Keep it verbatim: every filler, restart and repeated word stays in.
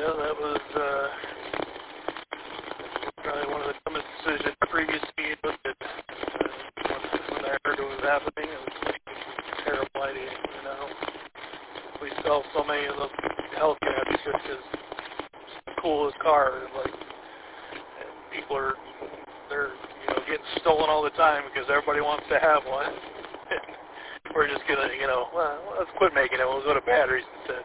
Yeah, that was uh, probably one of the dumbest decisions previously you looked at. Uh, when I heard it was happening, it was a terrible idea. You know, we sell so many of those Hellcats just because it's the coolest car. Like, and people are they're you know getting stolen all the time because everybody wants to have one. We're just gonna you know well, let's quit making it. We'll go to batteries instead.